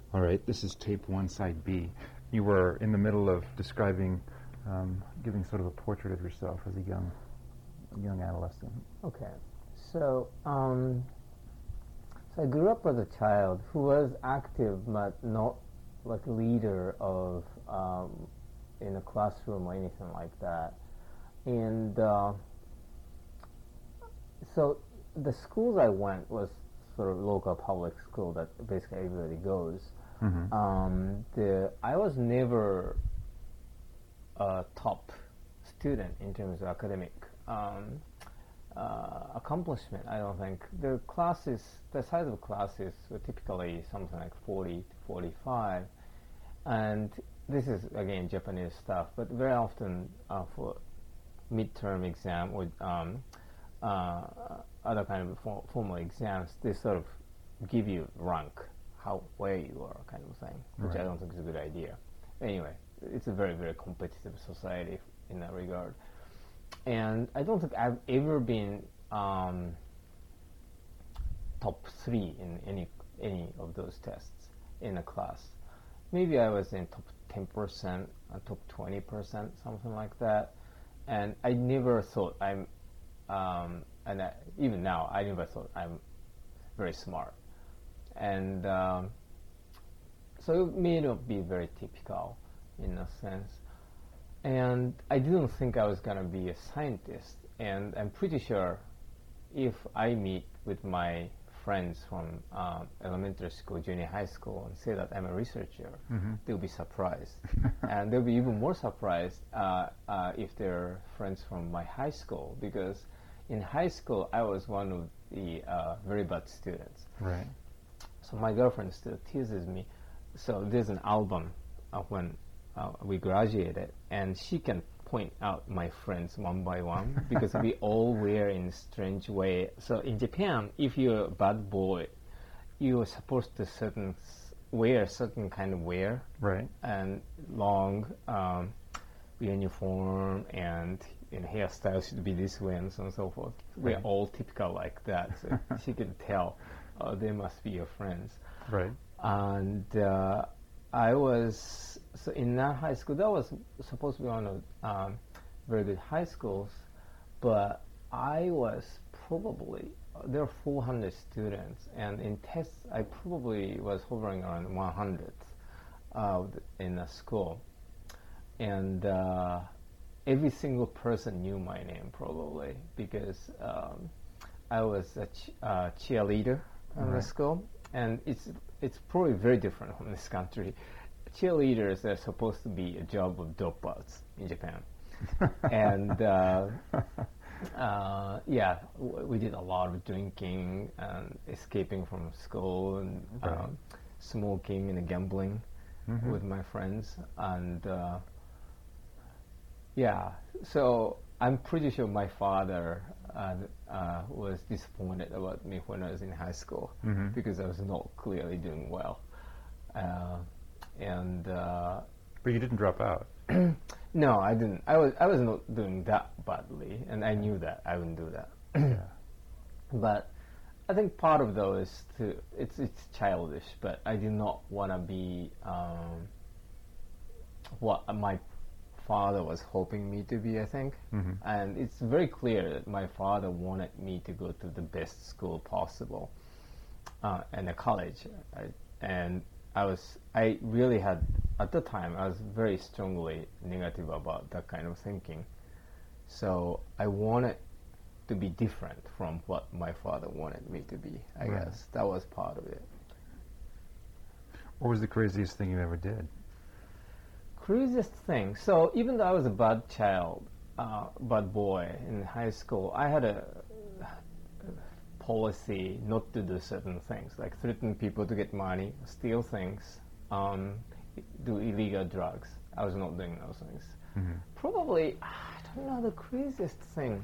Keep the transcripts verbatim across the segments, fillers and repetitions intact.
All right, this is tape one, side B. You were in the middle of describing, um, giving sort of a portrait of yourself as a young, young adolescent. Okay, so um, so I grew up as a child who was active, but not like a leader of um, in a classroom or anything like that. And uh, so the schools I went was sort of local public school that basically everybody goes. Mm-hmm. Um, the I was never a top student in terms of academic um, uh, accomplishment. I don't think the classes, the size of classes were typically something like forty to forty-five, and this is again Japanese stuff. But very often uh, for midterm exam or um, uh, other kind of for formal exams, they sort of give you rank, how where you are, kind of thing, which right. I don't think is a good idea. Anyway, it's a very, very competitive society in that regard. And I don't think I've ever been um, top three in any any of those tests in a class. Maybe I was in top ten percent, uh, top twenty percent, something like that. And I never thought I'm, um, and I, even now, I never thought I'm very smart. And um, so it may not be very typical in a sense. And I didn't think I was going to be a scientist. And I'm pretty sure if I meet with my friends from um, elementary school, junior high school, and say that I'm a researcher, mm-hmm. they'll be surprised. And they'll be even more surprised uh, uh, if they're friends from my high school, because in high school, I was one of the uh, very bad students. Right. So my girlfriend still teases me. So there's an album of when uh, we graduated, and she can point out my friends one by one because we all wear in a strange way. So in Japan, if you're a bad boy, you're supposed to certain s- wear certain kind of wear, right, and long um, uniform, and you know, hairstyle should be this way, and so on and so forth. Right. We're all typical like that. So she could tell uh, they must be your friends. Right. And uh, I was, so in that high school, that was supposed to be one of um, very good high schools, but I was probably, uh, there are four hundred students, and in tests, I probably was hovering around one hundredth uh, in the school. And uh, every single person knew my name probably, because um, I was a ch- uh, cheerleader in right. the school, and it's it's probably very different from this country. Cheerleaders are supposed to be a job of dropouts in Japan. And uh, uh, yeah, w- we did a lot of drinking and escaping from school, and right. um, smoking and gambling mm-hmm. with my friends. And uh, yeah, so I'm pretty sure my father uh, uh, was disappointed about me when I was in high school, mm-hmm. because I was not clearly doing well. Uh, and uh, but you didn't drop out. No, I didn't. I was I was not doing that badly, and I knew that I wouldn't do that. Yeah. But I think part of though is to it's it's childish, but I did not want to be um, what my father was hoping me to be, I think. Mm-hmm. And it's very clear that my father wanted me to go to the best school possible, uh, and a college. I, and I was, I really had, at the time, I was very strongly negative about that kind of thinking. So I wanted to be different from what my father wanted me to be, I right. guess. That was part of it. What was the craziest thing you ever did? Craziest thing. So even though I was a bad child, uh, bad boy in high school, I had a policy not to do certain things, like threaten people to get money, steal things, um, do illegal drugs. I was not doing those things. Mm-hmm. Probably, I don't know, the craziest thing.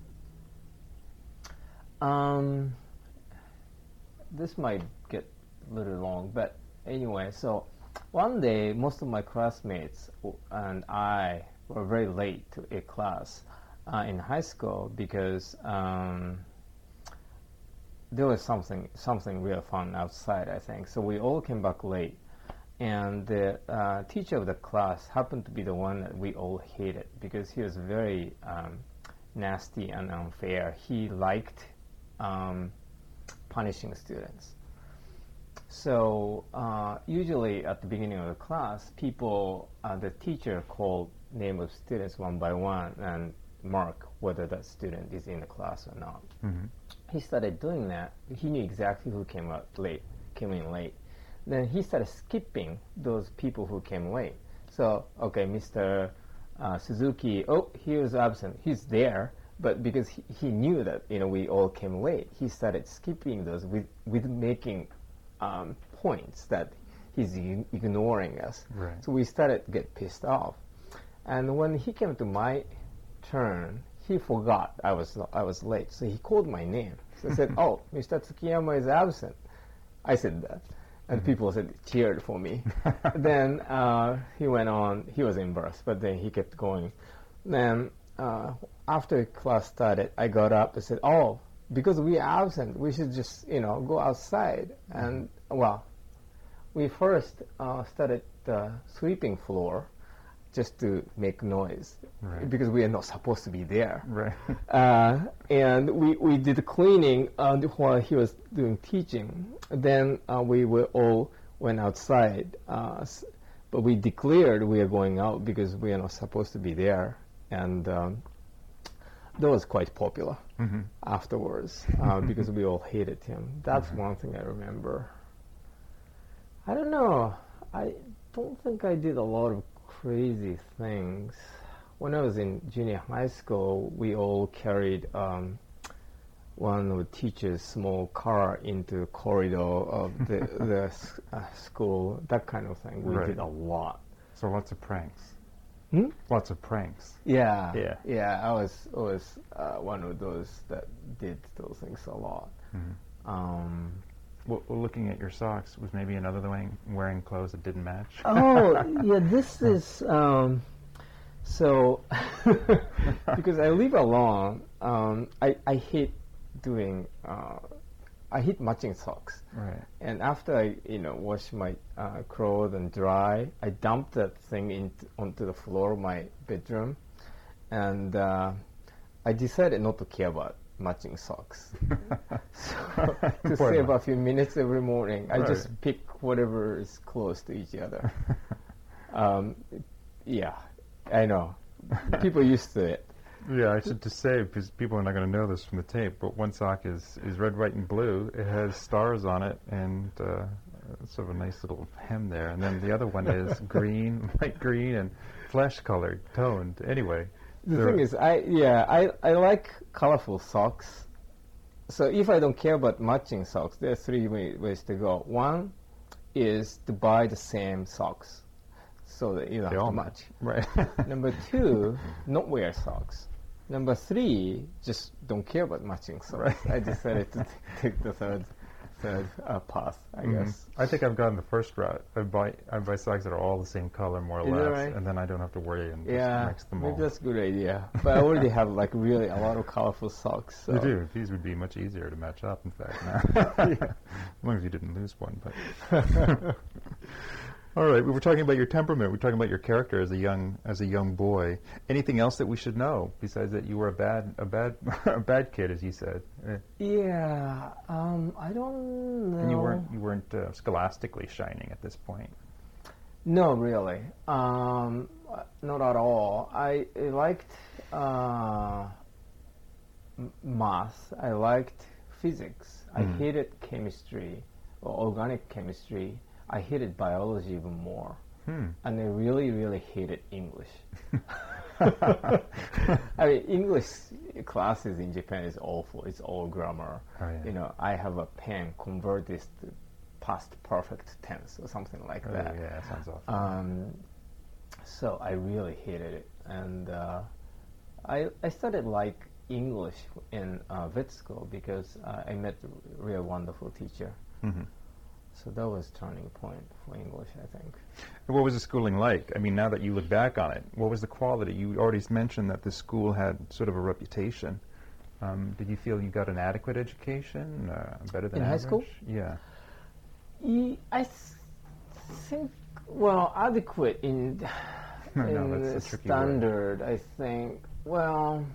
Um, this might get a little long, but anyway, so one day, most of my classmates w- and I were very late to a class uh, in high school because um, there was something something real fun outside, I think. So we all came back late, and the uh, teacher of the class happened to be the one that we all hated because he was very um, nasty and unfair. He liked um, punishing students. So uh, usually at the beginning of the class, people, uh, the teacher called name of students one by one and mark whether that student is in the class or not. Mm-hmm. He started doing that. He knew exactly who came out late, came in late. Then he started skipping those people who came late. So, okay, Mister Uh, Suzuki, oh, he was absent. He's there, but because he, he knew that, you know, we all came late, he started skipping those with, with making um, points that he's i- ignoring us. Right. So we started to get pissed off. And when he came to my turn, he forgot I was I was late. So he called my name. So I said, oh, Mister Tsukiyama is absent. I said that. And Mhm. people said cheered for me. Then uh, he went on. He was embarrassed, but then he kept going. Then uh, after class started, I got up and said, "Oh, because we are absent, we should just you know go outside." And well, we first uh, started uh, sweeping floor just to make noise Right. because we are not supposed to be there. Right. Uh, and we, we did cleaning uh, while he was doing teaching. Then uh, we were all went outside, uh, s- but we declared we are going out because we are not supposed to be there. And um, that was quite popular Mm-hmm. afterwards uh, because we all hated him. That's Mhm. one thing I remember. I don't know. I don't think I did a lot of crazy things. When I was in junior high school, we all carried um, one of the teacher's small car into the corridor of the, the s- uh, school, that kind of thing. We Right. did a lot. So lots of pranks. Hmm? Lots of pranks. Yeah, Yeah. yeah. I was was uh, one of those that did those things a lot. Mm-hmm. Um, Well, well, looking at your socks was maybe another wearing, wearing clothes that didn't match. oh, yeah. This is um, so because I live alone. Um, I I hate doing. Uh, I hate matching socks. Right. And after I, you know, wash my uh, clothes and dry, I dump that thing into, onto the floor of my bedroom, and uh, I decided not to care about matching socks. So to Why save not? a few minutes every morning, I just Right. pick whatever is close to each other. um, yeah, I know. People used to it. Yeah, I should just say, because people are not going to know this from the tape, but one sock is, is red, white, and blue. It has stars on it and uh, sort of a nice little hem there. And then the other one is green, light green, and flesh-colored, toned. Anyway. The there- thing is, I yeah, I, I like colorful socks. So if I don't care about matching socks, there are three way, ways to go. One is to buy the same socks, so that you don't They have all to match. match. Right. Number two, not wear socks. Number three, just don't care about matching socks. Right. I decided to t- take the third third uh, path, I Mhm. guess. I think I've gotten the first route. I buy I buy socks that are all the same color, more or Is that less, right? and then I don't have to worry and Yeah, just mix them maybe all. that's a good idea. But I already have like really a lot of colorful socks. So. You do. These would be much easier to match up, in fact, now. Yeah. As long as you didn't lose one. But all right, we were talking about your temperament. We were talking about your character as a young as a young boy. Anything else that we should know besides that you were a bad a bad a bad kid, as you said, Eh, Yeah, um, I don't know. and you weren't you weren't uh, scholastically shining at this point. No, really. Um, uh, not at all. I, I liked uh, m- math. I liked physics. I Mhm. hated chemistry or organic chemistry. I hated biology even more. Hmm. And I really, really hated English. I mean, English classes in Japan is awful. It's all grammar. Oh, yeah. You know, I have a pen, convert this to past perfect tense or something like Oh, that. yeah, that sounds awful. Um, so I really hated it, and uh, I I started like English in uh, vet school because uh, I met a real wonderful teacher. Mhm. So that was turning point for English, I think. And what was the schooling like? I mean, now that you look back on it, what was the quality? You already mentioned that the school had sort of a reputation. Um, did you feel you got an adequate education, uh, better than In high average? school? Yeah. E- I th- think well, adequate in, No, in no, that's a tricky word. standard, I think. Well,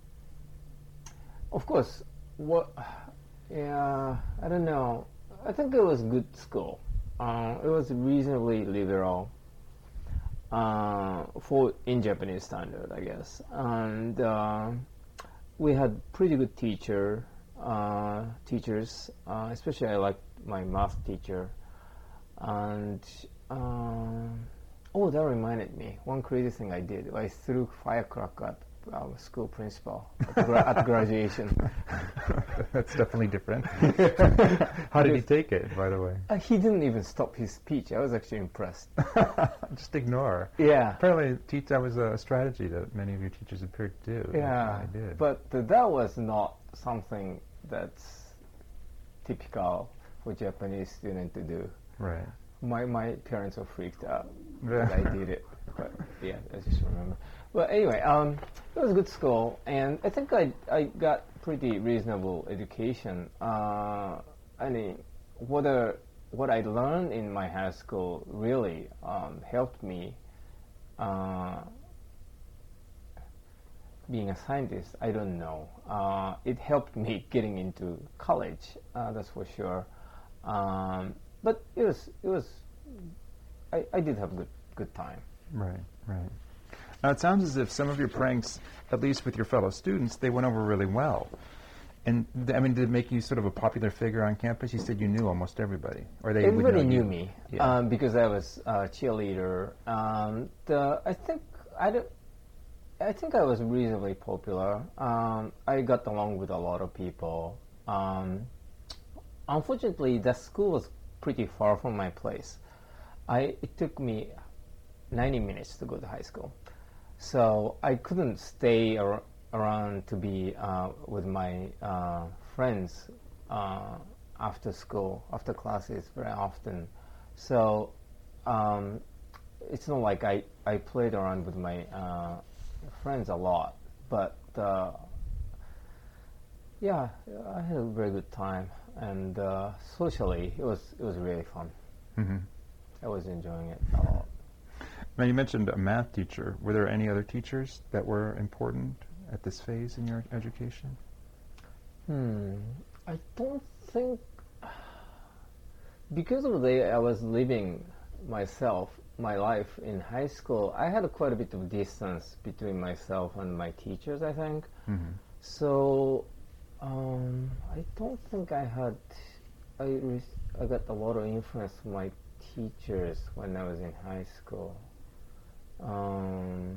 of course, what, yeah, I don't know. I think it was good school. Uh, it was reasonably liberal uh, for in Japanese standard, I guess. And uh, we had pretty good teacher, uh, teachers, uh, especially I liked my math teacher. And um, oh, that reminded me. One crazy thing I did. I threw firecracker at um, school principal at, gra- at graduation. That's definitely different. How did he take it, by the way? Uh, he didn't even stop his speech. I was actually impressed. Just ignore. Yeah. Apparently, teach, that was a strategy that many of your teachers appeared to do. Yeah. I did. But uh, that was not something that's typical for Japanese student to do. Right. My my parents were freaked out Yeah. that I did it. But yeah, I just remember. But anyway, um, it was a good school, and I think I I got pretty reasonable education. Uh, I mean, whether what I learned in my high school really um, helped me uh, being a scientist, I don't know. Uh, it helped me getting into college, uh, that's for sure. Um, but it was it was I, I did have a good good time. Right, right. Now, it sounds as if some of your pranks, at least with your fellow students, they went over really well. And, th- I mean, did it make you sort of a popular figure on campus? You said you knew almost everybody. Or they would Everybody know knew you. me Yeah. um, because I was a cheerleader. Um, the, I think I don't, I think I was reasonably popular. Um, I got along with a lot of people. Um, unfortunately, that school was pretty far from my place. I it took me ninety minutes to go to high school, so I couldn't stay ar- around to be uh, with my uh, friends uh, after school, after classes very often. So um, it's not like I, I played around with my uh, friends a lot, but uh, yeah, I had a very good time, and uh, socially it was it was really fun. Mm-hmm. I was enjoying it a lot. Now, you mentioned a math teacher. Were there any other teachers that were important at this phase in your education? Hmm. I don't think because of the way I was living myself, my life in high school, I had quite a bit of distance between myself and my teachers, I think. Mm-hmm. So um, I don't think I had I re- I got a lot of influence from my teachers when I was in high school. Um,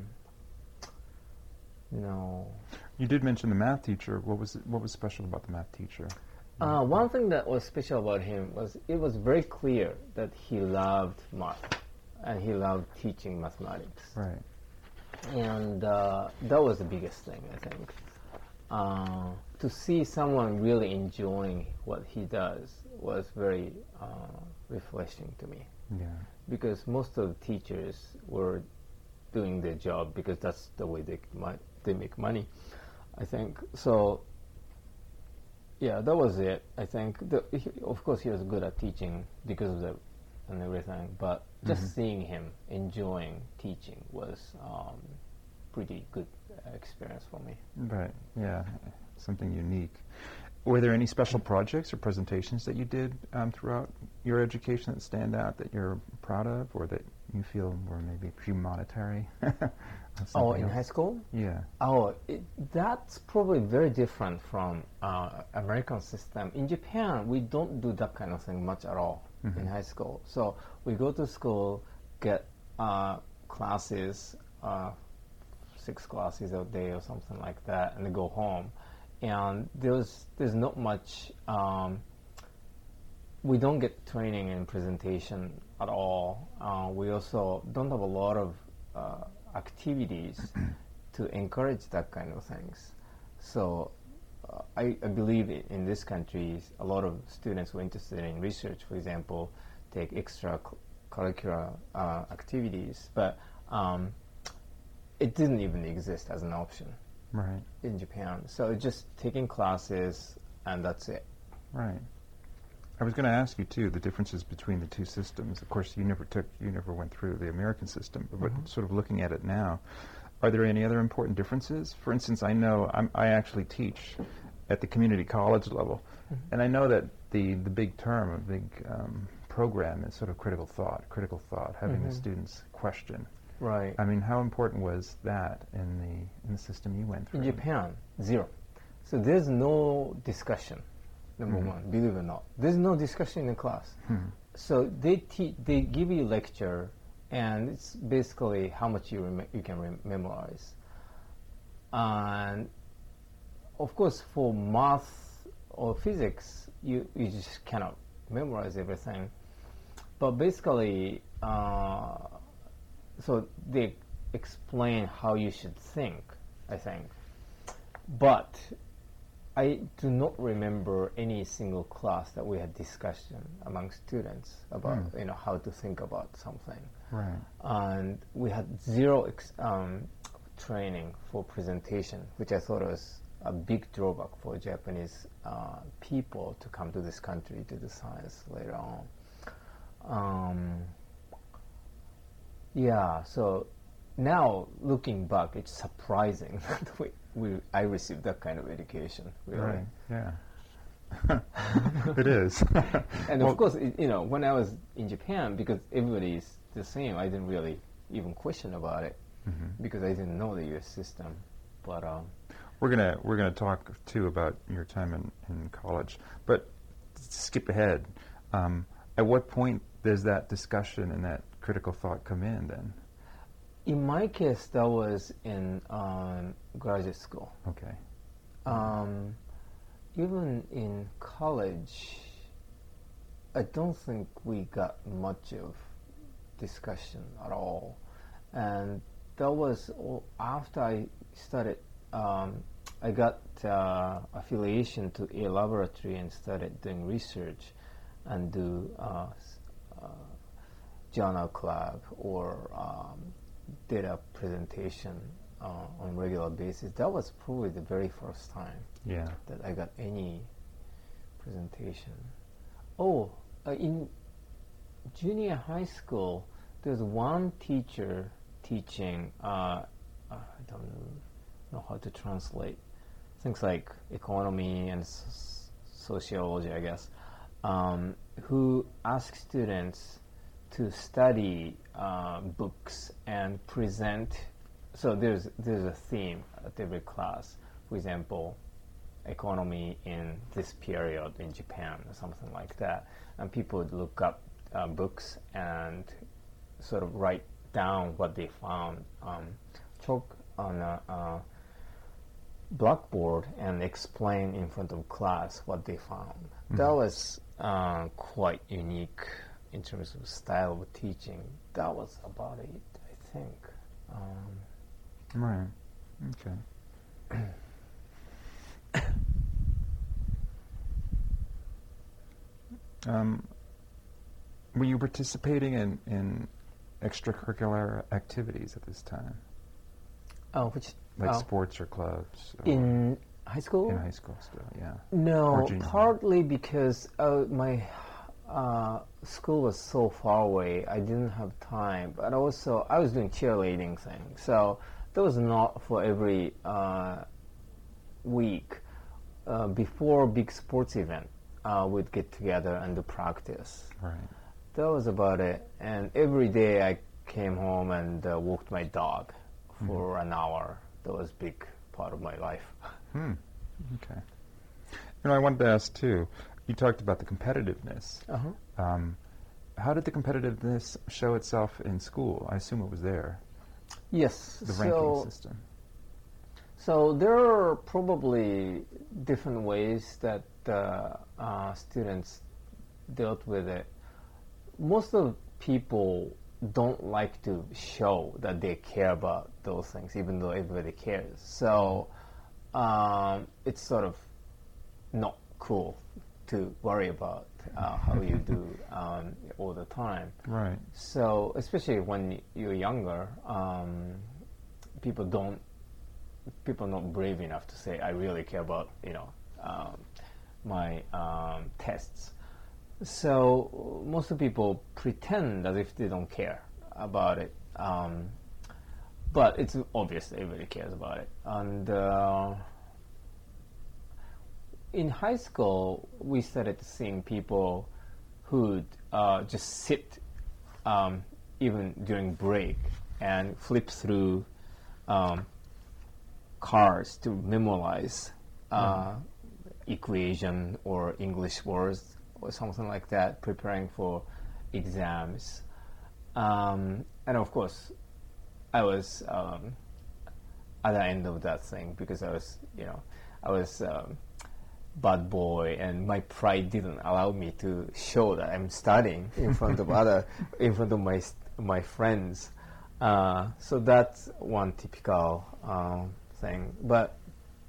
no. You did mention the math teacher. What was what was special about the math teacher? Uh, one thing that was special about him was it was very clear that he loved math and he loved teaching mathematics. Right. And uh, that was the biggest thing, I think. Uh, to see someone really enjoying what he does was very uh, refreshing to me. Yeah. Because most of the teachers were doing their job because that's the way they might, they make money, I think. So, yeah, that was it. I think, the, he, of course, he was good at teaching because of the and everything. But just Mhm. seeing him enjoying teaching was um, pretty good uh, experience for me. Right. Yeah. Something unique. Were there any special projects or presentations that you did um, throughout your education that stand out that you're proud of, or that you feel were maybe premonitory? Oh, in high school? Yeah. Oh, it, that's probably very different from uh, American system. In Japan, we don't do that kind of thing much at all Mhm. in high school. So we go to school, get uh, classes, uh, six classes a day or something like that, and then go home. And there's there's not much. Um, we don't get training in presentation at all. Uh, we also don't have a lot of uh, activities to encourage that kind of things. So uh, I, I believe i- in this country, a lot of students who are interested in research, for example, take extra cu- curricular uh, activities, but um, it didn't even exist as an option Right. in Japan. So just taking classes and that's it. Right. I was going to ask you too the differences between the two systems. Of course, you never took, you never went through the American system, but Mm-hmm. sort of looking at it now, are there any other important differences? For instance, I know I'm, I actually teach at the community college level, Mm-hmm. and I know that the the big term, a big um, program is sort of critical thought. Critical thought, having the Mm-hmm. students question. Right. I mean, how important was that in the in the system you went through? In Japan, zero. So there's no discussion. Number Mhm. one, believe it or not, there's no discussion in the class. Hmm. So they te- they give you lecture, and it's basically how much you rem- you can rem- memorize. And of course, for math or physics, you you just cannot memorize everything. But basically, uh, so they explain how you should think, I think. But I do not remember any single class that we had discussion among students about Hmm. you know how to think about something, Right. and we had zero ex- um, training for presentation, which I thought was a big drawback for Japanese uh, people to come to this country to do science later on. Um, yeah, so now looking back, it's surprising that we, we I received that kind of education. Really. Right. Yeah. It is. And Well, of course, it, you know, when I was in Japan, because everybody is the same, I didn't really even question about it mhm. because I didn't know the U S system. But um, We're gonna we're gonna talk too about your time in, in college, but skip ahead. Um, at what point does that discussion and that critical thought come in? Then, in my case, that was in um, graduate school. okay. Um, even in college, I don't think we got much of discussion at all. And that was all after I started, um, I got uh, affiliation to a laboratory and started doing research and do uh, s- uh, journal club or um, data presentation uh, on regular basis. That was probably the very first time Yeah. that I got any presentation. Oh, uh, in junior high school, there's one teacher teaching, uh, I don't know how to translate, things like economy and s- sociology, I guess, um, who asks students to study uh, books and present. So there's there's a theme at every class. For example, economy in this period in Japan or something like that. And people would look up uh, books and sort of write down what they found, um, chalk on a uh, blackboard and explain in front of class what they found. Mm-hmm. That was uh, quite unique in terms of style of teaching. That was about it, I think. Um, Right. Okay. Um, were you participating in, in extracurricular activities at this time, oh, which like oh, sports or clubs? Or in high school? in high school still, yeah. No, Or junior high. partly because uh, my uh, school was so far away, I didn't have time. But also, I was doing cheerleading thing, so that was not for every uh, week. Uh, before big sports event, uh, we'd get together and do practice. Right. That was about it. And every day I came home and uh, walked my dog for an hour. That was a big part of my life. Hmm. Okay. You know, I wanted to ask too. You talked about the competitiveness. Uh-huh. Um, how did the competitiveness show itself in school? I assume it was there, Yes. the so ranking system. So there are probably different ways that uh, uh, students dealt with it. Most of people don't like to show that they care about those things, even though everybody cares. So um, it's sort of not cool to worry about uh, how you do um, all the time. Right. So especially when you're younger, um, people don't people are not brave enough to say, I really care about, you know, um, my um, tests. So most of people pretend as if they don't care about it, um, but it's obvious everybody cares about it. And uh, in high school, we started seeing people who'd uh, just sit um, even during break and flip through um, cards to memorize uh, mm. equation or English words or something like that, preparing for exams. Um, and of course, I was um, at the end of that thing because I was, you know, I was um, bad boy, and my pride didn't allow me to show that I'm studying in front of other, in front of my my friends. Uh, so that's one typical um, thing. But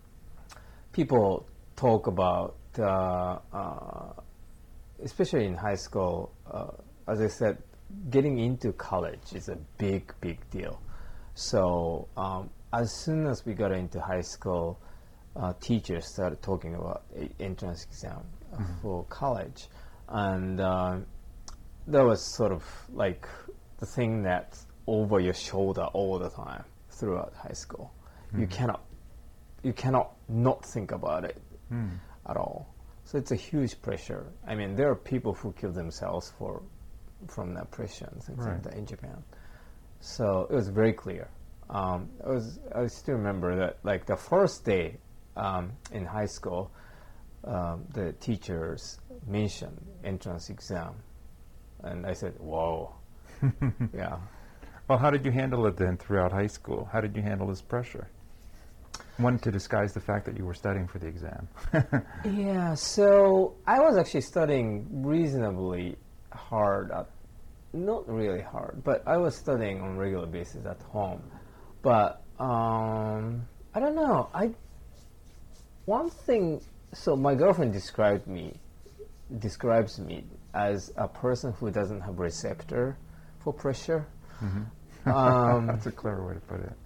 people talk about, uh, uh, especially in high school, uh, as I said, getting into college is a big, big deal. So um, as soon as we got into high school, uh, teachers started talking about a entrance exam mm-hmm. for college, and uh, that was sort of like the thing that's over your shoulder all the time throughout high school. Mm-hmm. You cannot, you cannot not think about it mm. at all. So it's a huge pressure. I mean, there are people who kill themselves for from that pressure and things right. like that in Japan. So it was very clear. Um, I was I still remember that like the first day um, in high school, um, the teachers mentioned entrance exam, and I said, "Whoa, yeah." Well, how did you handle it then throughout high school? How did you handle this pressure? One, to disguise the fact that you were studying for the exam. Yeah, so I was actually studying reasonably hard, at, not really hard, but I was studying on a regular basis at home. But um, I don't know. I one thing. So my girlfriend described me, describes me as a person who doesn't have receptor for pressure. Mm-hmm. Um, That's a clever way to put it.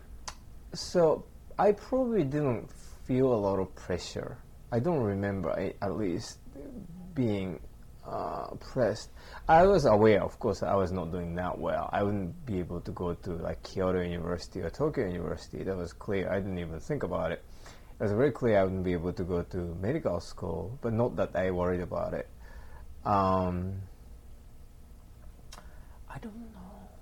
So I probably didn't feel a lot of pressure. I don't remember, I, at least, being uh, pressed. I was aware, of course, I was not doing that well. I wouldn't be able to go to like Kyoto University or Tokyo University. That was clear. I didn't even think about it. It was very clear I wouldn't be able to go to medical school, but not that I worried about it. Um, I don't know.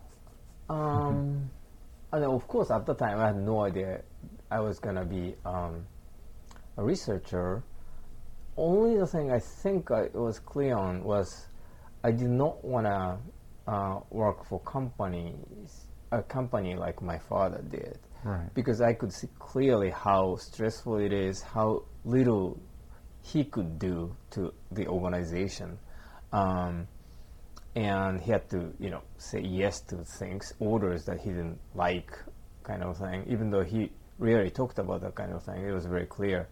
Um, and of course, at the time, I had no idea I was going to be um, a researcher. Only the thing I think I was clear on was I did not want to uh, work for companies, a company like my father did. Right. Because I could see clearly how stressful it is, how little he could do to the organization. Um, and he had to, you know, say yes to things, orders that he didn't like, kind of thing, even though he really talked about that kind of thing. It was very clear.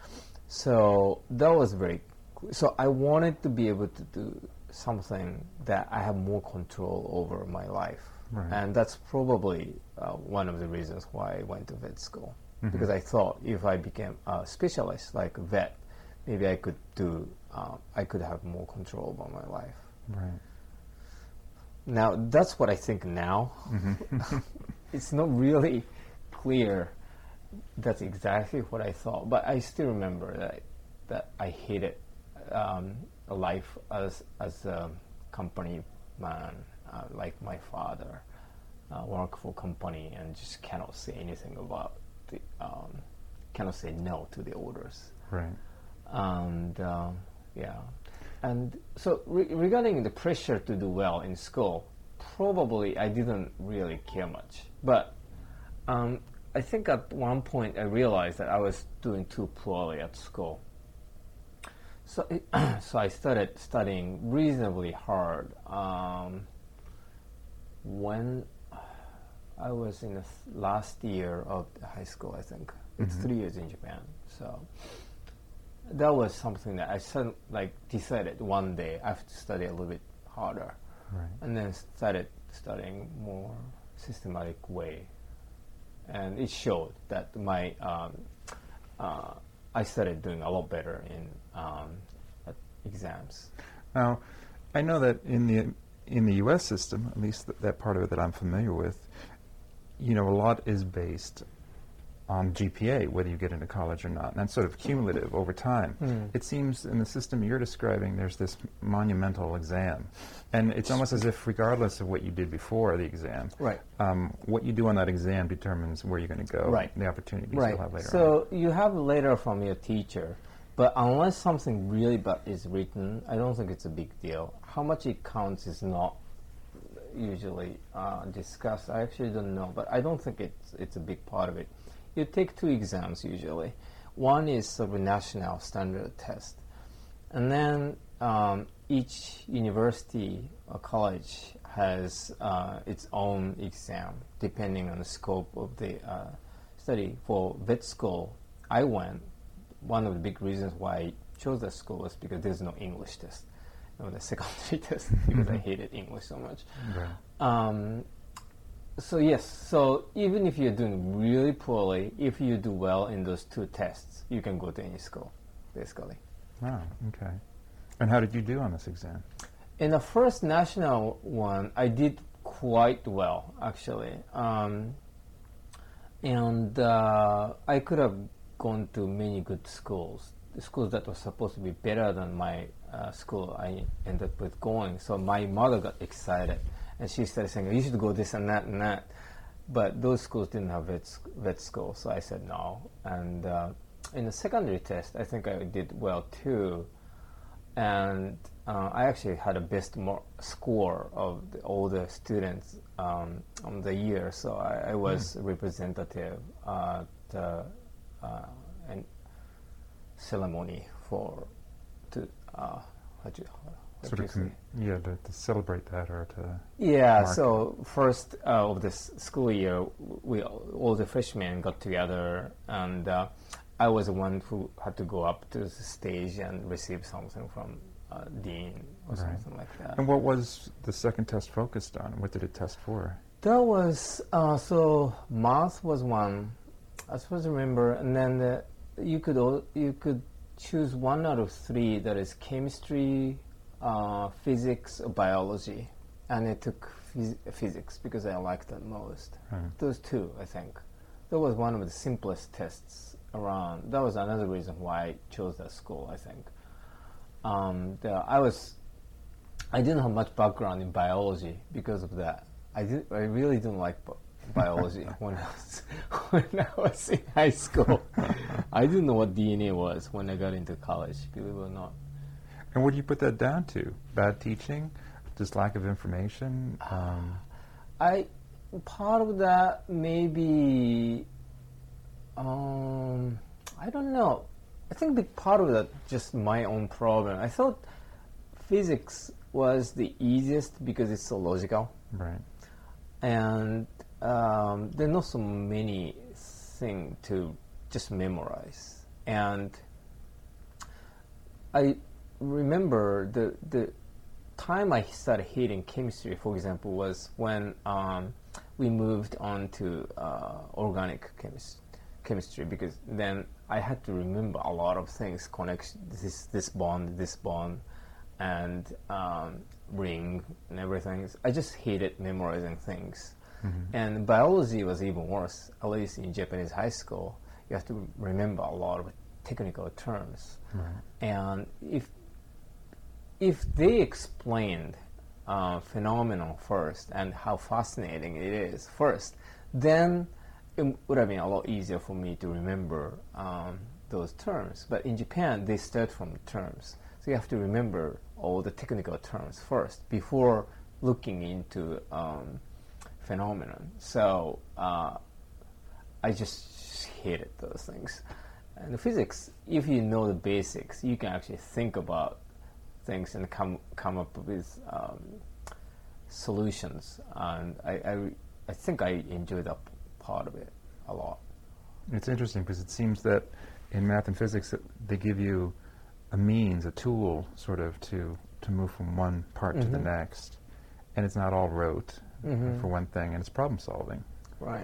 So that was very cl- so I wanted to be able to do something that I have more control over my life. Right. And that's probably uh, one of the reasons why I went to vet school. Mm-hmm. Because I thought if I became a specialist like a vet, maybe I could do, uh, I could have more control over my life. Right. Now, that's what I think now. Mm-hmm. It's not really clear that's exactly what I thought, but I still remember that that I hated um, life as as a company man, uh, like my father, uh, work for company and just cannot say anything about the, um, cannot say no to the orders. Right. And uh, yeah, and so re- regarding the pressure to do well in school, probably I didn't really care much, but. Um, I think at one point I realized that I was doing too poorly at school. So, it, so I started studying reasonably hard. Um, when I was in the th- last year of high school, I think mm-hmm. it's three years in Japan. So that was something that I suddenly, like decided one day I have to study a little bit harder, right. and then started studying more systematic way. And it showed that my um, uh, I started doing a lot better in um, exams. Now, I know that in the in the U S system, at least th- that part of it that I'm familiar with, you know, a lot is based on G P A, whether you get into college or not, and that's sort of cumulative over time. Mm. It seems in the system you're describing, there's this monumental exam, and it's almost as if regardless of what you did before the exam, Right. um, what you do on that exam determines where you're going to go, Right. the opportunities Right. you'll have later on. So you have a letter from your teacher, but unless something really bad is written, I don't think it's a big deal. How much it counts is not usually uh, discussed. I actually don't know, but I don't think it's it's a big part of it. You take two exams usually. One is sort of a national standard test, and then um, each university or college has uh, its own exam depending on the scope of the uh, study. For vet school, I went. One of the big reasons why I chose that school was because there's no English test, no the secondary test, because I hated English so much. Right. Um, So yes, so even if you're doing really poorly, if you do well in those two tests, you can go to any school, basically. Wow, okay. And how did you do on this exam? In the first national one, I did quite well, actually. Um, and uh, I could have gone to many good schools, schools that were supposed to be better than my uh, school I ended up with going. So my mother got excited. And she started saying, you should go this and that and that. But those schools didn't have vet, vet school, so I said no. And uh, in the secondary test, I think I did well too. And uh, I actually had a best mo- score of the, all the students um, on the year, so I, I was mm. representative at the uh, an ceremony for, to, uh, how do you, sort of, com- yeah, to, to celebrate that or to yeah. mark So first uh, of this school year, we all the freshmen got together, and uh, I was the one who had to go up to the stage and receive something from uh, dean or right. something like that. And what was the second test focused on? What did it test for? That was uh, so math was one, I suppose I remember, and then the, you could al- you could choose one out of three. That is chemistry. Uh, physics or biology, and I took phys- physics because I liked that most. Right. Those two, I think. That was one of the simplest tests around. That was another reason why I chose that school, I think. Um, the, I was, I didn't have much background in biology because of that. I did, I really didn't like bi- biology when I was when I was in high school. I didn't know what D N A was when I got into college, believe it or not. And what do you put that down to? Bad teaching? Just lack of information? Um, I part of that maybe um, I don't know. I think big part of that just my own problem. I thought physics was the easiest because it's so logical, right. and um, there are not so many things to just memorize. And I remember the the time I started hating chemistry, for example, was when um, we moved on to uh, organic chemis- chemistry, because then I had to remember a lot of things, connection, this this bond, this bond, and um, ring and everything. I just hated memorizing things. Mm-hmm. And biology was even worse, at least in Japanese high school. You have to remember a lot of technical terms. Right. And if if they explained uh, phenomenon first and how fascinating it is first, then it would have been a lot easier for me to remember um, those terms. But in Japan, they start from the terms. So you have to remember all the technical terms first before looking into um, phenomenon. So uh, I just hated those things. And the physics, if you know the basics, you can actually think about things and come come up with um, solutions. And I, I, I think I enjoyed that part of it a lot. It's interesting because it seems that in math and physics that they give you a means, a tool, sort of, to, to move from one part mm-hmm. to the next. And it's not all rote, mm-hmm. for one thing, and it's problem solving. Right.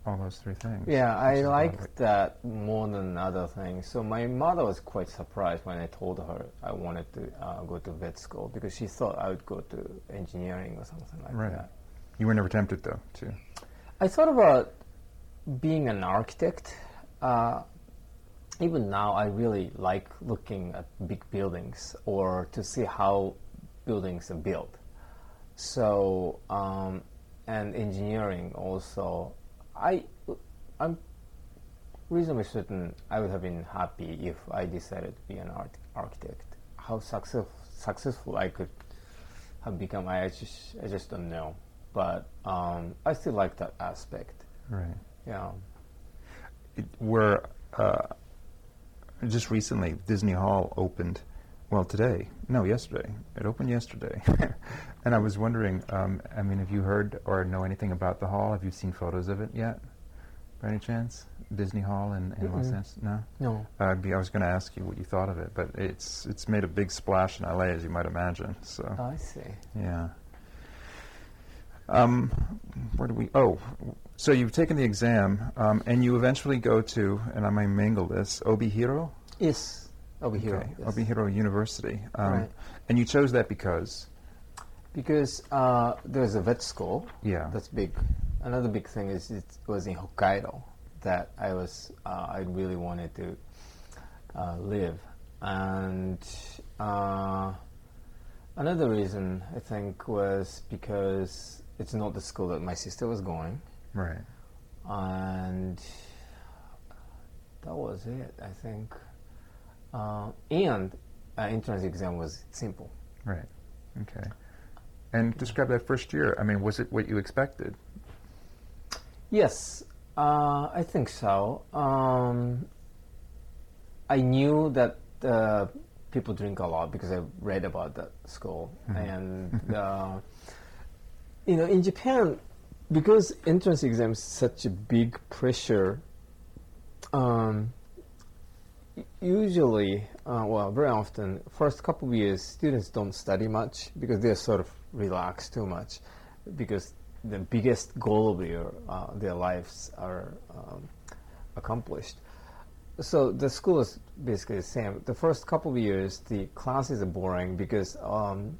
all those three things. Yeah, I which is liked lovely. that more than other things. So my mother was quite surprised when I told her I wanted to uh, go to vet school because she thought I would go to engineering or something like Right. that. You were never tempted, though, to... I thought about being an architect. Uh, even now, I really like looking at big buildings or to see how buildings are built. So, um, and engineering also. I, I'm reasonably certain I would have been happy if I decided to be an art- architect. How success, successful I could have become, I just, I just don't know. But um, I still like that aspect. Right. Yeah. It, we're, uh, just recently, Disney Hall opened, well, today. No, yesterday. It opened yesterday. And I was wondering, um, I mean, have you heard or know anything about the hall? Have you seen photos of it yet, by any chance? Disney Hall in, in Los Mm-mm. Angeles? No? No. Uh, be- I was going to ask you what you thought of it, but it's it's made a big splash in L A, as you might imagine. So, I see. yeah. Um, where do we? Oh, so you've taken the exam, um, and you eventually go to, and I might mangle this, Obihiro. Yes. Over here. Okay, Yes. Obihiro University. Um, Right. And you chose that because, Because uh, there's a vet school. yeah, That's big. Another big thing is it was in Hokkaido that I was uh, I really wanted to uh, live, and uh, another reason I think was because it's not the school that my sister was going, right. and that was it. I think, uh, and uh, entrance exam was simple. Right. Okay. And describe that first year. I mean, was it what you expected? Yes, uh, I think so. Um, I knew that uh, people drink a lot because I read about that school, and uh, you know, in Japan, because entrance exam is such a big pressure. Um, u- usually, uh, well, very often, first couple of years, students don't study much because they're sort of relaxed too much, because the biggest goal of their uh, their lives are um, accomplished. So the school is basically the same. The first couple of years, the classes are boring because um,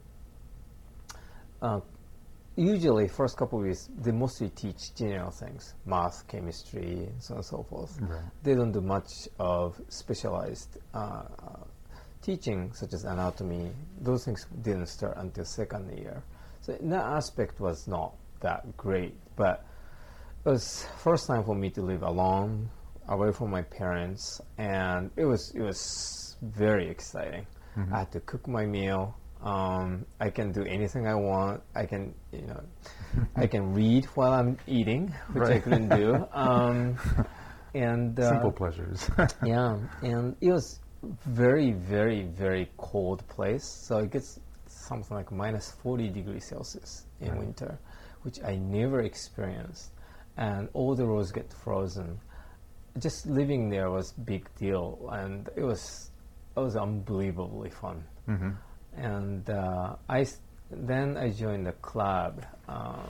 uh, usually first couple of years they mostly teach general things, math, chemistry, and so on and so forth. Right. They don't do much of specialized uh, uh, teaching, such as anatomy. Those things didn't start until second year. So in that aspect was not that great, but it was first time for me to live alone, away from my parents, and it was it was very exciting. Mhm. I had to cook my meal. Um, I can do anything I want. I can, you know, I can read while I'm eating, which I Right. couldn't do. Um, and uh, Simple pleasures. yeah, and it was very, very, very cold place. So it gets something like minus forty degrees Celsius in Right. winter, which I never experienced. And all the roads get frozen. Just living there was big deal, and it was it was unbelievably fun. hmm And uh, I s- then I joined a club um,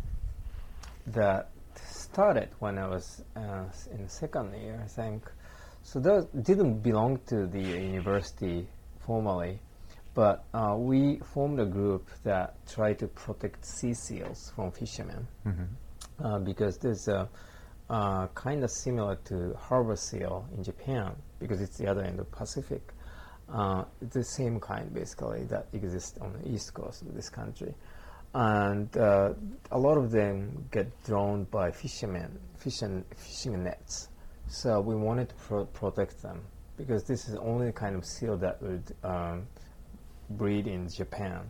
that started when I was uh, s- in second year, I think. So that didn't belong to the university formally, but uh, we formed a group that tried to protect sea seals from fishermen, hmm uh, because there's a uh, kind of similar to harbor seal in Japan, because it's the other end of Pacific. Uh, it's the same kind, basically, that exists on the east coast of this country. And uh, a lot of them get drawn by fishermen, fishing, fishing nets. So we wanted to pro- protect them, because this is the only kind of seal that would um, breed in Japan.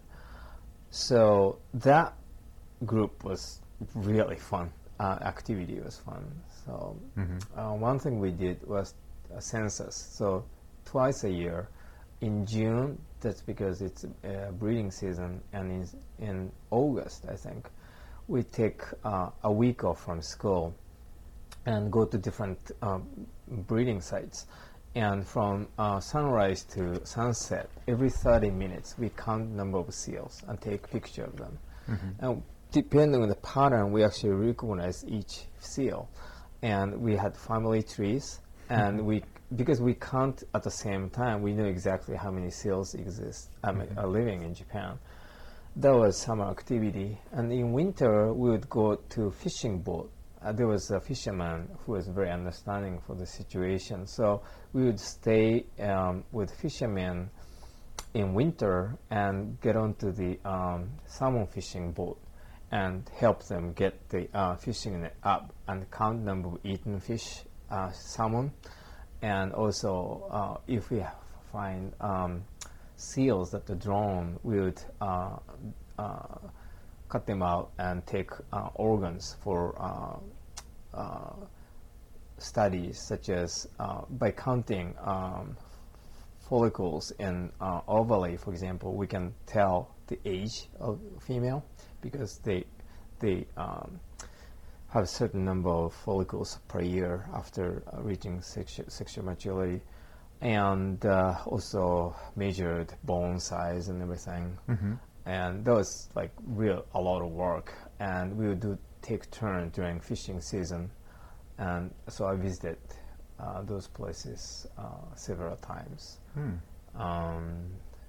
So that group was really fun. Uh, activity was fun. So hmm uh, one thing we did was a census. So twice a year, in June, that's because it's uh, breeding season, and in, in August, I think, we take uh, a week off from school and go to different um, breeding sites. And from uh, sunrise to sunset, every thirty minutes, we count number of seals and take picture of them. hmm And depending on the pattern, we actually recognize each seal. and we had family trees, and we because we count at the same time, we know exactly how many seals exist um, Mhm. are living in Japan. That was summer activity, and in winter we would go to fishing boat. Uh, there was a fisherman who was very understanding for the situation, so we would stay um, with fishermen in winter and get onto the um, salmon fishing boat and help them get the uh, fishing net up and count number of eaten fish, uh, salmon, and also uh, if we find um, seals that are drawn, we would uh, uh, cut them out and take uh, organs for uh, uh, studies, such as uh, by counting um, follicles in uh, ovary, for example, we can tell the age of female because they they um, have a certain number of follicles per year after uh, reaching sexu- sexual maturity, and uh, also measured bone size and everything. Mm-hmm. And that was like real a lot of work. And we would do take turn during fishing season, and so I visited uh, those places uh, several times. Hmm. Um,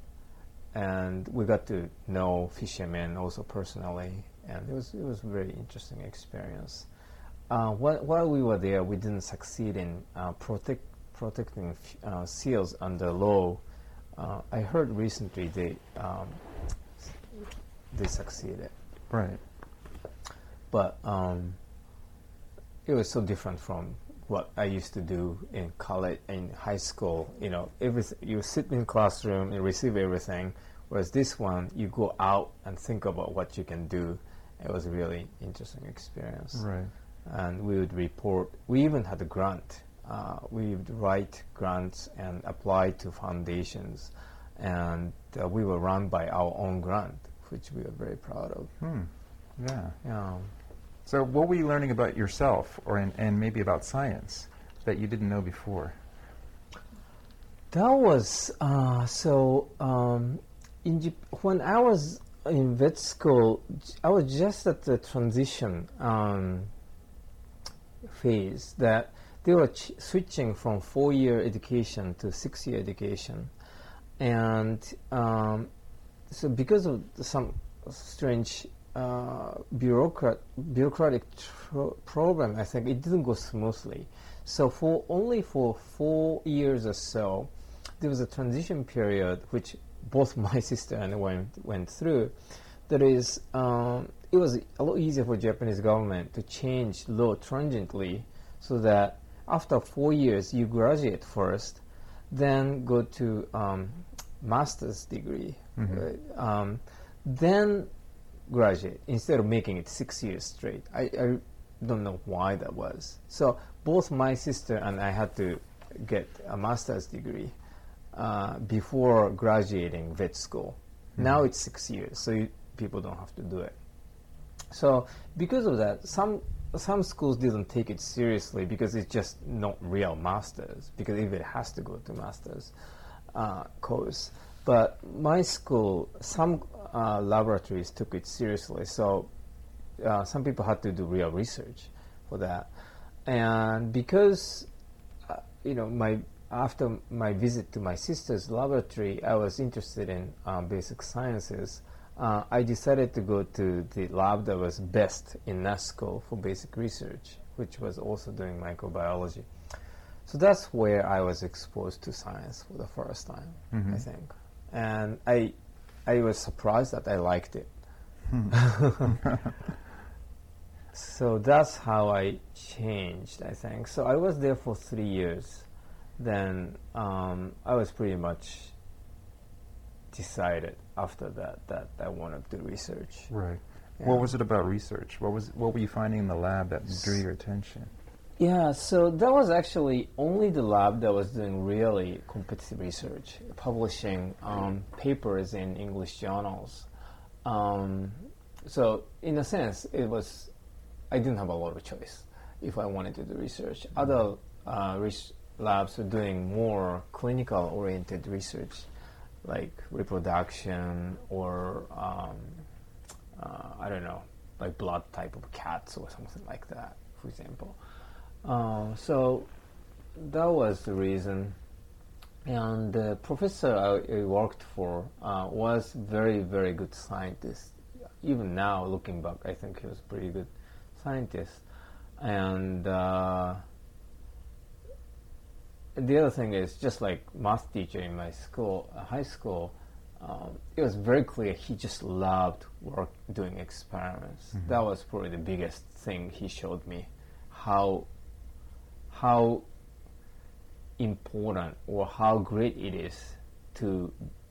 and we got to know fishermen also personally, and it was it was a very interesting experience. Uh, while, while we were there, we didn't succeed in uh, protect, protecting f- uh, seals under law. Uh, I heard recently they um, they succeeded, Right. but um, it was so different from what I used to do in college, in high school. You know, everything, you sit in classroom and receive everything, whereas this one, you go out and think about what you can do. It was a really interesting experience. Right. And we would report. We even had a grant. Uh, we would write grants and apply to foundations, and uh, we were run by our own grant, which we were very proud of. Hmm. Yeah. Yeah. So what were you learning about yourself, or in, and maybe about science, that you didn't know before? That was uh, so. Um, in Jap- when I was in vet school, j- I was just at the transition um, phase that they were ch- switching from four-year education to six-year education, and um, so because of some strange uh, bureaucrat bureaucratic tro- program, I think it didn't go smoothly. So for only for four years or so, there was a transition period which both my sister and I went went through. That is, um, it was a lot easier for Japanese government to change law transiently, so that after four years you graduate first, then go to um, master's degree, Mhm. uh, um, then graduate instead of making it six years straight. I, I don't know why that was. So both my sister and I had to get a master's degree uh, before graduating vet school. Mhm. Now it's six years, so you, people don't have to do it. So because of that, some some schools didn't take it seriously because it's just not real masters. Because if it has to go to masters uh, course, but my school, some uh, laboratories took it seriously. So uh, some people had to do real research for that, and because uh, you know my after my visit to my sister's laboratory, I was interested in um, basic sciences. Uh, I decided to go to the lab that was best in N A S C O for basic research, which was also doing microbiology. So that's where I was exposed to science for the first time, Mhm. I think. And I, I was surprised that I liked it. Hmm. So that's how I changed, I think. So I was there for three years. Then um, I was pretty much decided after that that I wanted to research. Right. Yeah. What was it about research? What was what were you finding in the lab that drew your attention? Yeah, so that was actually only the lab that was doing really competitive research, publishing um, papers in English journals. Um, so in a sense, it was I didn't have a lot of choice if I wanted to do research. Other uh, res- labs were doing more clinical-oriented research, like reproduction or um, uh, I don't know, like blood type of cats or something like that, for example. Uh, so that was the reason. And the professor I, I worked for uh, was very, very good scientist. Even now, looking back, I think he was a pretty good scientist. And uh, the other thing is, just like math teacher in my school, uh, high school, um, it was very clear he just loved work doing experiments. Mm-hmm. That was probably the biggest thing he showed me, how how important or how great it is to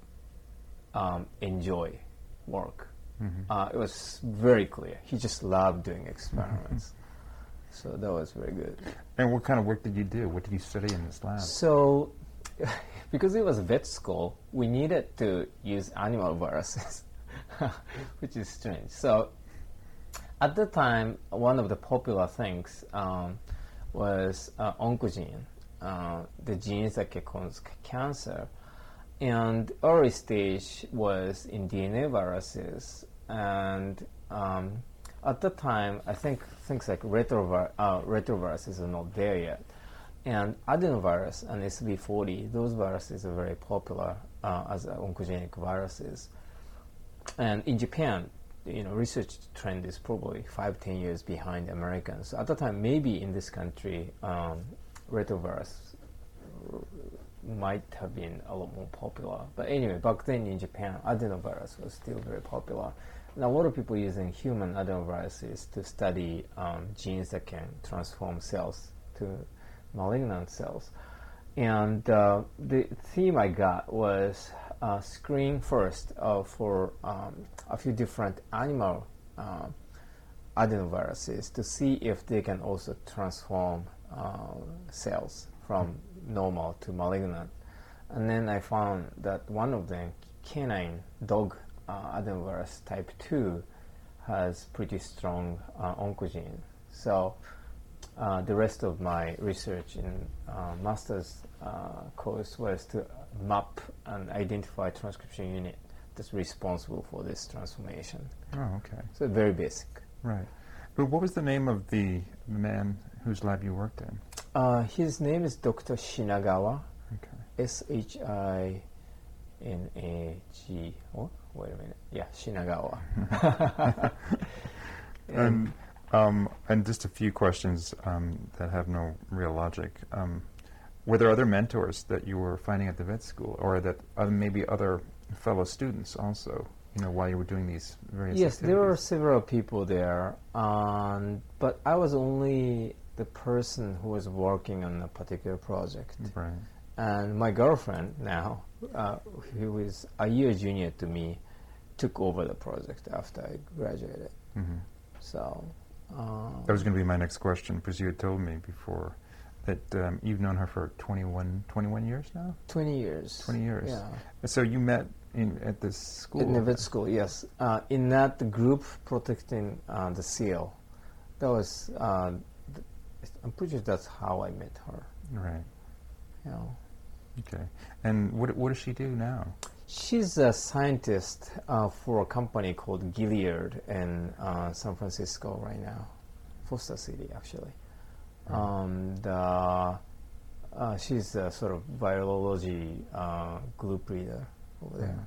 um, enjoy work. Mm-hmm. Uh, it was very clear. He just loved doing experiments. So that was very good. And what kind of work did you do? What did you study in this lab? So, because it was a vet school, we needed to use animal viruses, which is strange. So, at the time, one of the popular things um, was uh, oncogene, uh, the genes that can cause cancer. And early stage was in D N A viruses. And um, at the time, I think things like retrovir- uh, retroviruses are not there yet. And adenovirus and S B forty, those viruses are very popular uh, as oncogenic viruses. And in Japan, you know, research trend is probably five, ten years behind Americans. So at the time, maybe in this country, um, retrovirus might have been a lot more popular. But anyway, back then in Japan, adenovirus was still very popular. And a lot of people using human adenoviruses to study um, genes that can transform cells to malignant cells. And uh, the theme I got was uh, screen first uh, for um, a few different animal uh, adenoviruses to see if they can also transform uh, cells from normal to malignant. And then I found that one of them, canine dog uh, adenovirus type two, has pretty strong uh, oncogene. So uh, the rest of my research in uh, master's uh, course was to map and identify transcription unit that's responsible for this transformation. Oh, okay. So very basic. Right. But what was the name of the man whose lab you worked in? Uh, his name is Doctor Shinagawa. Okay. S H I N A G. Oh, wait a minute. Yeah, Shinagawa. and um, and just a few questions um, that have no real logic. Um, were there other mentors that you were finding at the vet school, or that uh, maybe other fellow students also? You know, while you were doing these various Yes, activities? there were several people there, um, but I was only the person who was working on a particular project. Right. And my girlfriend now, uh, who is a year junior to me, took over the project after I graduated. Mm-hmm. So um, that was going to be my next question, because you had told me before that um, you've known her for twenty-one, twenty-one years now? twenty years. twenty years. Yeah. So you met in at this school? In the vet school, yes. Uh, in that group protecting uh, the seal. That was, uh, th- I'm pretty sure that's how I met her. Right. You know. Okay. And what what does she do now? She's a scientist uh, for a company called Gilead in uh, San Francisco right now, Foster City actually. Right. Um, the, uh, she's a sort of virology uh, group leader over there.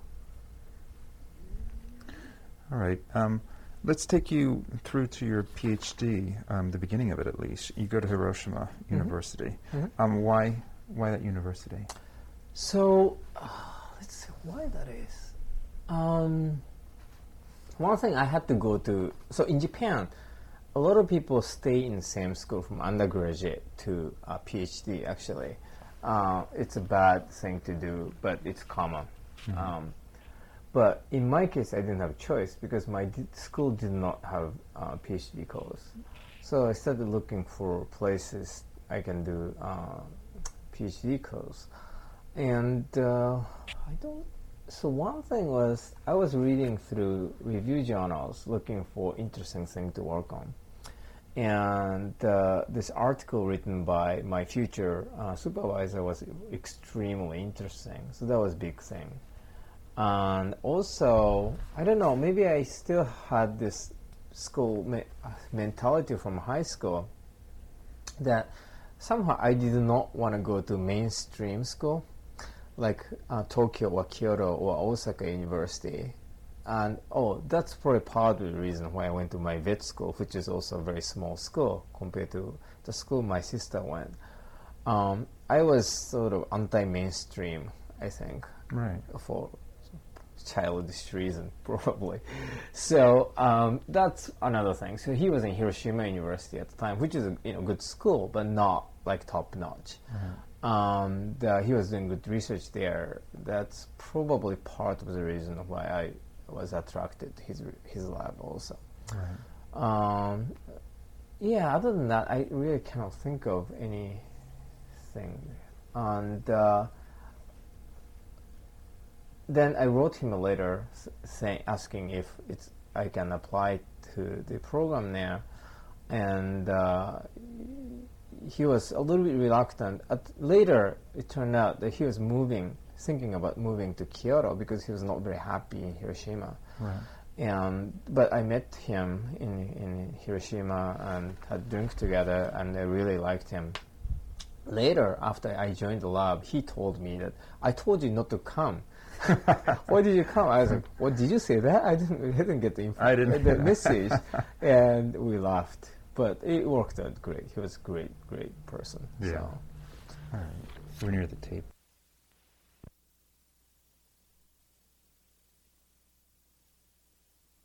Yeah. All right. Um, let's take you through to your PhD, um, the beginning of it at least. You go to Hiroshima mm-hmm. University. Mm-hmm. Um, why? Why that university? So, uh, let's see why that is. Um, one thing I had to go to, so in Japan, a lot of people stay in the same school from undergraduate to uh, PhD actually. Uh, it's a bad thing to do, but it's common. Mm-hmm. Um, but in my case, I didn't have a choice because my d- school did not have a PhD course. So I started looking for places I can do uh, PhD course. And uh, I don't, so one thing was I was reading through review journals looking for interesting things to work on. And uh, this article written by my future uh, supervisor was extremely interesting. So that was a big thing. And also, I don't know, maybe I still had this school me- mentality from high school. that somehow I did not want to go to mainstream school, like uh, Tokyo or Kyoto or Osaka University. And oh, that's probably part of the reason why I went to my vet school, which is also a very small school compared to the school my sister went. Um, I was sort of anti-mainstream, I think, Right. for childish reason, probably. So um, that's another thing. So he was in Hiroshima University at the time, which is a you know good school, but not like top notch. Mm-hmm. Um, the, he was doing good research there. That's probably part of the reason why I was attracted to his his lab also. Right. Um, yeah. Other than that, I really cannot think of anything. And uh, then I wrote him a letter saying, asking if it's I can apply to the program there, and uh, he was a little bit reluctant. At, later, it turned out that he was moving, thinking about moving to Kyoto because he was not very happy in Hiroshima. Right. And but I met him in in Hiroshima and had drinks together, and I really liked him. Later, after I joined the lab, he told me that I told you not to come. Why did you come? I was like, "What did you say that? I didn't, I didn't get the info, I didn't. the message," and we laughed. But it worked out great. He was a great, great person. Yeah. So. All right. We're near the tape.